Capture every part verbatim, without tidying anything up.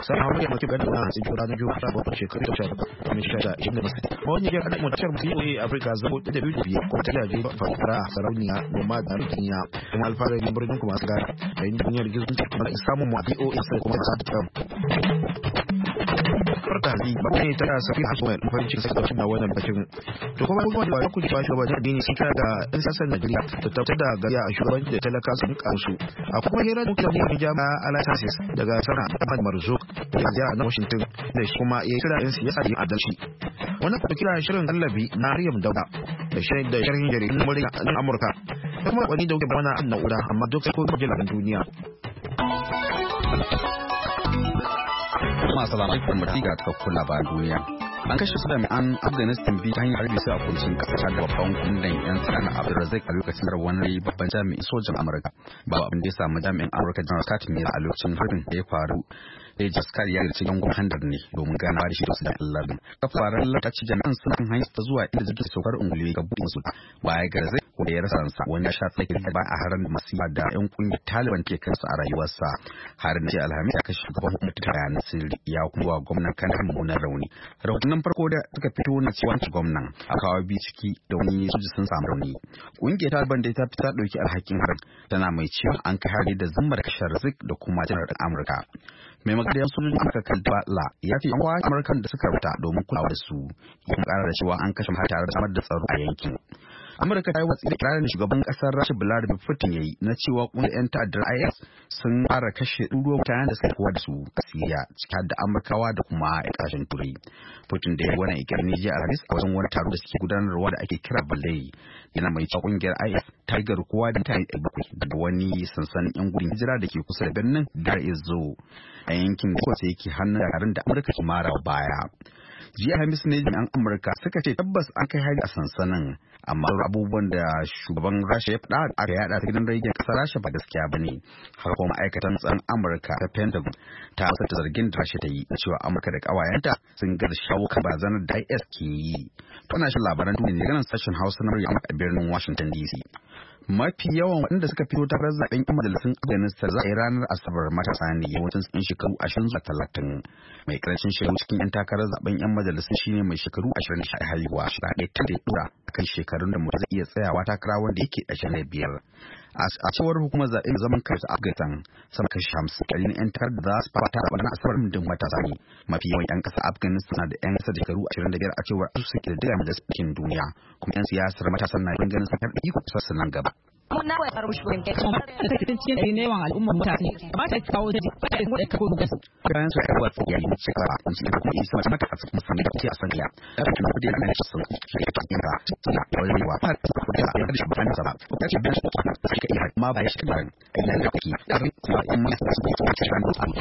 sai hawo ya mutu ganin na cikin ranar juma'a ta bakwai shekaru ta shida kuma shi da inda masu wani ya kada mutar mu yi Africa zabo da biyu biyu ko ta jaje fara sarauniya noma da rikinya kuma alfara ne birnin kuma su ga da yin duniyar gizon ta kuma samun mu a B O S kuma ta farkazi ba ne ta safi hasuwa farin cikin sai da wannan bakin to kuma kuma da ku ba shi ba da dini sun da in sasan Najeriya ta tabbatar da gariya a shugabanci da talaka sun kansu a kuma hira da kuma jama'a Alatasis daga sana Ahmad Marzuk ya ja na Washington da shi kuma ya kira in siyasa yin adalci wannan kuma kira shirin Allabi na Maryam Dauda da shirin da shirin jaridun murya na Amurka da kuma wani dauke da wannan na'ura amma duk sai ko jilan duniya masu labarai mu ga cikakkun labaran duniya. An kashe su jami'an Afghanistan biyu ta hanyar harbi su a kuncin kasar da babban kundan yan tsana Abdulrazak a lokacin da wani babban jami'in sojan Amurka. Babu abin da ya samu jami'in Amurka General Scott Miller a lokacin harbin da ya faru. Ya jaskar ya rici yan gwamnatin ne domin ganawa da shi da su da Allah. Kafaran lokaci jami'an suna kan hanyar ta zuwa inda jirgin saukar ungulu ga buɗe su. Baya ga Razak wanda ya rasa ransa wani ya sha tsaki ba a haran masifa da yan kungiyar Taliban ke kansu a rayuwarsa. Harin da Alhamis ya kashe shugaban hukumar bayanan sirri ya kuma gwamnan kan mummunan rauni. Rahotannin farko da suka fito na cewa gwamnan a kawo bi ciki da wani soji sun samu rauni. Kungiyar Taliban da ta fita dauki alhakin harin tana mai cewa an kai hari da zammar kashe Razak da kuma janar Amurka. Mai magana sojojin Amurka Kaldala ya ce an kwa Amurkan da suka rubuta domin kulawa da su ya kuma kara da cewa an kashe har tare da samar da tsaro a yankin. Amurka ta yi watsi da kirarin shugaban kasar Rasha Vladimir Putin yayi na cewa kungiyar yan ta'addar I S sun fara kashe ɗuruwar mutanen da suka kowa da su a Syria ciki da Amurkawa da kuma ƙasashen Turai. Putin da ya wani ikirin ne jiya Alhamis a wajen wani taro da suke gudanarwa da ake kira Balai yana mai cewa kungiyar I S ta yi garkuwa da mutane bakwai daga wani sansanin yan gudun hijira da ke kusa da birnin Dar es Salaam a yankin da kwace yake hannun dakarun da Amurka ke mara baya. Jiya Hamis ne jami'an Amurka suka ce tabbas an kai hari a sansanin amma abubuwan da shugaban Rasha ya faɗa aka yada ta gidan rediyon ƙasar Rasha ba gaskiya bane. Haka kuma ma'aikatan tsaron Amurka ta Pentagon ta sata zargin da Rasha ta yi da cewa Amurka da ƙawayenta sun gaza shawo kan barazanar da I S ke yi. To ana shi labaran duniya ne ganin sashen Hausa na murya a birnin Washington D C. Mafi yawan waɗanda suka fito takarar zaɓen yan majalisun Afghanistan za a yi ranar Asabar matasa ne yawancin tsin shekaru ashirin zuwa talatin. Mai karancin shekaru cikin yan takarar zaɓen yan majalisun shine mai shekaru ashirin da shida haihuwa shi ɗaya ta da ɗora kan shekarun da mutum zai iya tsayawa takara wanda yake ashirin da biyar. A cewar hukumar zaɓen zaman kansu Afghanistan sama kashi hamsin ɗari na yan takarar da za su fata a wannan Asabar din matasa ne. Mafi yawan yan ƙasa Afghanistan na da yan ƙasa da shekaru ashirin da biyar a cewar asusun ƙididdiga majalisar duniya kuma yan siyasar matasan na yin ganin sun karɓi iko kusa nan gaba. Muna wa yar mushi wanke kuma ta cikin cikin ne yawan al'umma mutane ba ta kawo da ta mu da kako da kayan su karwa ya yi shi ka kun ci kuma isa mata maka su musamman da ke a sanya da kuma kudi da ne sun shi ta kin da tana wani wa fa da ya da shi ba ne sala ko ta ce ban shi sai ka iya ma ba shi da ina da kike da kuma in ma su ke ta shi ran da ta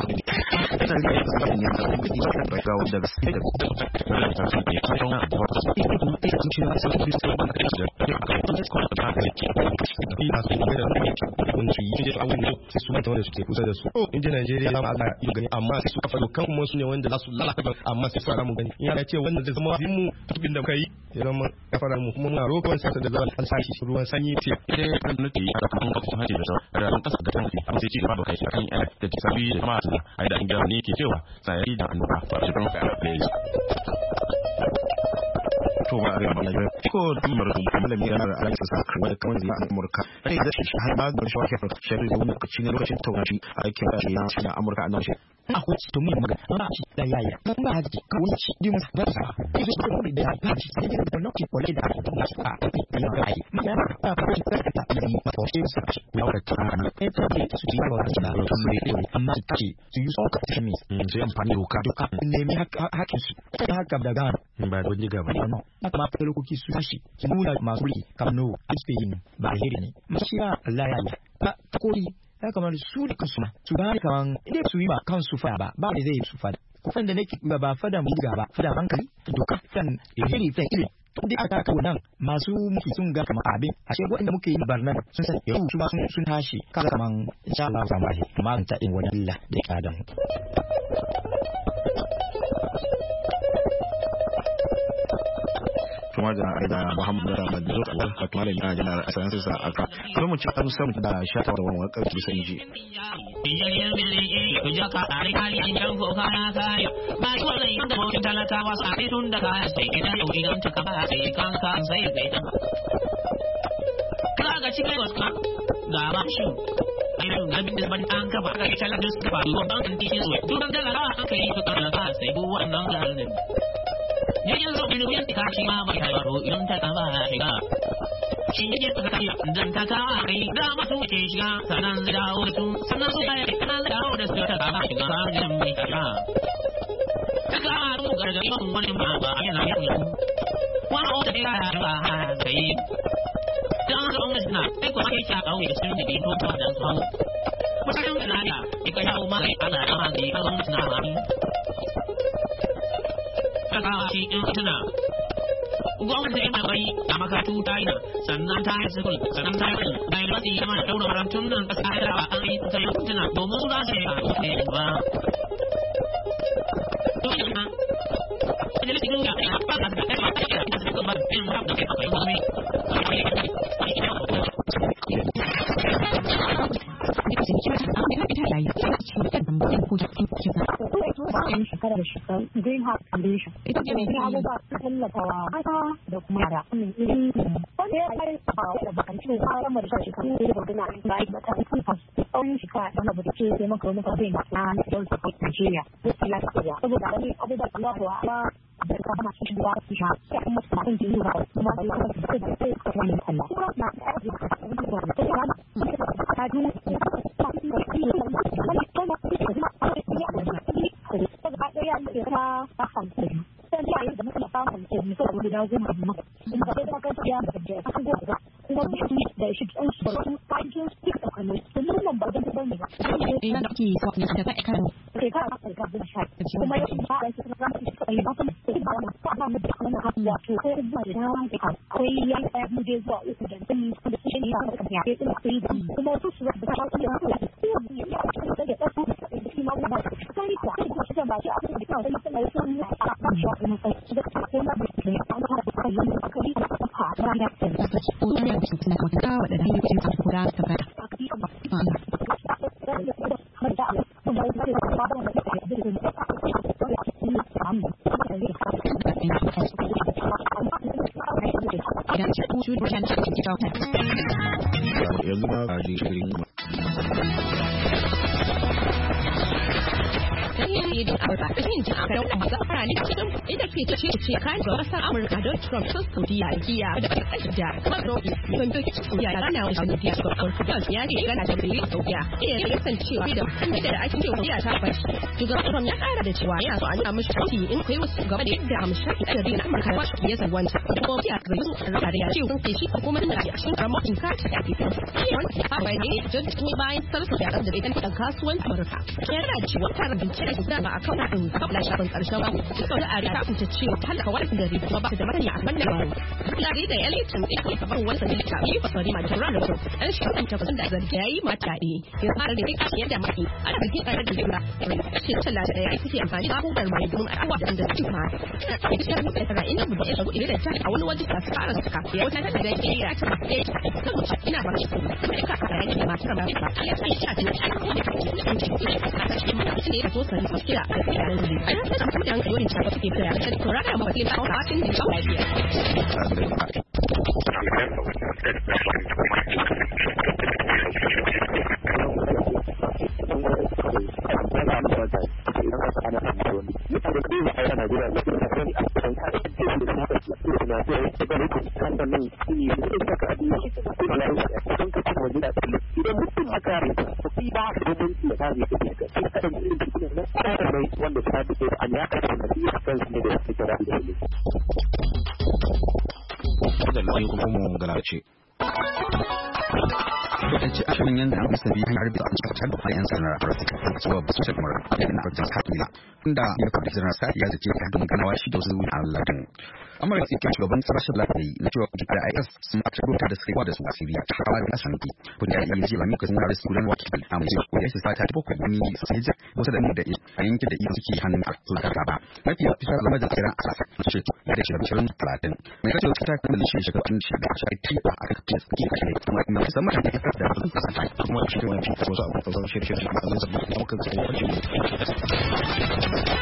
da ya da ya da kudi da ga wanda da su da ta ta ke ta ta da wata su ke kuma ta shi da su da su ba da ta da ina su ne da wani su yi da awon su su mata wanda suke kusa da su inda Najeriya za mu aga yi gani amma su kafa dokan kuma su ne wanda za su lalata amma sai su fara mu gani in ya ce wannan zai zama mu tubin da kai ya zama kafara mu kuma muna roƙon sa da zaman an sashi ruwan sanyi ce idan an nuke da kuma gwamnati haje da da ran kasa da kan amma sai ci gaba da kai kan yana da sabi da kuma ai da inda ne ke cewa sai da annoba ba shi kuma ka place to ba ga ba ne ko dumar malami yana da alaƙa sa wanda kawai zai a Amurka sai da shi har ba da shi ke shari da wani lokaci ne lokacin tawashi a yake da shi na Amurka a nan shi akwai to mun magana ba shi da yaya mun ba haji ka wani shi dimu ba sa shi shi da da ba shi sai da lokaci ko da da shi a ina ga ai ya ba ta ko shi ta ta yi ma to shi sa ya wata ta na sai ta ce su ji ba da to mun ne amma ta ce su yi so ka ta mi sai amfani doka doka ne mi hakin su ta haka da ga ba wani ga ba no amma fa lokaci su shi su nuna masu ri kamno Spain ba alheri ne mashi Allah ya yi ta kori ya kamar su da kansu su ba kaman idan su yi ba kansu fa ba ba da zai su fa kufan da nake ba fada mu ga ba fada hankali doka fan iri fan iri duk aka kawo nan masu muke sun ga kamar abin a shi wanda muke yin barnan sun san yau su ma sun tashi kaga kaman insha Allah za mu yi kuma ta in wani Allah da ya kada mu kuma da da Muhammad da Madrid Allah ka malami na janar asan sa aka kuma mu ci an samu da shata da wannan wakar bisa inji ka ari kali an jan ko kana kai ba wannan inda mu talakawa sai tun da kaya sai idan yau idan ta ka ba sai kan ka sai kai ta kaga cikin wasu ga ba shi idan abin da ban an ka ba ka ita da su ba ban an tishi su duk da la an kai su kana ka sai bu wannan garin ne yanzu bin yan ka shi ma ba kai ro idan ta ka ba shiga shi ne ta kai dan ta ka ai da mutum ke shiga sanan dawo su sanan su kai kana dawo da su ta ka ba shiga ran mai ka kaga ru gargadi mun wani ma ba yana yana wani wata ya ba kai dan zo mun na kai ko kai ta kawo da sun da bi to da su mutum da ya ka yawo ma kai ana da ma da ka mun na ba kaga shi in tuna gwamnati ta bai a makatu ta yi sannan ta yi sukul sannan ta yi bayan wasu yi mana daura marantun nan kasa da rawa an yi ta yi tuna domin za su yi a kusa ba dole ma wajen cikin ga ya ba da kai ba kai da su kuma in ba da kai ba mai shekara da shekara green house foundation ita ce mai abubuwa ta tallafawa mata da kuma yara irin wanda ya yi da bakan cikin kayan mara shekaru da bagana da ya mata da kuma tsawon shekara da na bude ce sai maka wani kawai na na don support Nigeria wasu lafiya saboda wani abubuwa da lafiya ba da ka hana shi shigowa su sha ya kuma su makan jini ba kuma da Allah da kai da kai ka wani Allah kuma na da aiki da ka wani da ta ya ba ka ji ta ta hankali sai ya yi da mutum ta hankali so da guda goma amma kuma da da kan ya da da kan goma kuma shi da shi an shi da su fajin su da kan sun nan ba da ban ne ba ina da ki so ne da kai kan kai ka ka ka da shi kuma ya ba da su da shi kai ba kuma sai ba na ta ba mu da kana hawa to sai ba da na da kai ya ya mu je zuwa uku da sun da shi ne ya ka ya sai da kuma su su da ta ta ya ya da ta su da shi ma ba sai ka shi ba shi a cikin da kai sai sun a ba shi kuma sai da ko na da shi an fara da kai da kai da ka da da ta ko ne da shi na ka da da shi ta ko da ta ka yanzu ba ka ji shirin yi da Amurka da yin jin akarar kuma zafara ne cikin inda ke ce ce kan ga kasar Amurka don Trump sun Saudiya giya da da kuma Robi sun doki Saudiya da rana wani Saudiya ko Portugal ya ce gana da Billy Saudiya iya ya san cewa da inda da ake cewa ya ta bashi shugaban Trump ya kara da cewa yana so a nuna mishi kauci in kai wasu gaba da yadda amsha da da Amurka ba shi ya san wanda ko ya ga yin da ya ce sun ke shi kuma da ya shi promoting card ya ke wani ya bai ne don kuma bayan sarfa da da idan kan kasuwanci Amurka yana cewa tarin bincike da ba a kan wadin kabla shafin karshen ba so da ta kunta cewa halaka wadin da riba ba da masani a wannan baro ya da elitin da ke gaban wani sanin ta yi fasari ma da ranar to an shi kan ta da zargayi mata ne ya fara da kai yadda mai ana da kika da jira shi talla da yayi suke amfani da abubuwan mai dun a abuwa da da cikin ma ita ta da tara ina da ita idan ta a wani waje ta fara saka ya wata da da ya ta da ina ba shi kuma ka ka yi ma ta ba ya ta shi ta ne ta so sai kira da kiran da ai da kuma da yorin ta suke kira da to rana ma bakin ta hakin da ta lafiya wanda ta dace an ya karɓa nasiha kan shi ne da suke kira da shi da lai kuma mu galace Kasance ashirin yanzu an bisa biyu hanyar bisa an cikin da yan sanar da cewa ba su ce kamar yadda na farcin hakila inda ya kafa jiran sa ya zace ka don ganawa shi da wasu Allah din amma ya ce shugaban sashen lafiya na cewa da I S sun aka da suka da su a Syria ta hawa da sanki kun ya yi ji lamin kasan da sunan wakil amma sai ko ya shi sata ta bakwai ni sai ja wasu da mu da a yankin da ido suke hannun a su ka ba mafi ya fita zama da kiran asasa ce ya da shirin talatin mai kace ta kan da shi shiga tun shi da shi ta ba aka kace suke kashe kuma na musamman da ta da kuma shi wani shi ko sa ko sa shi shi da Allah zai muka sai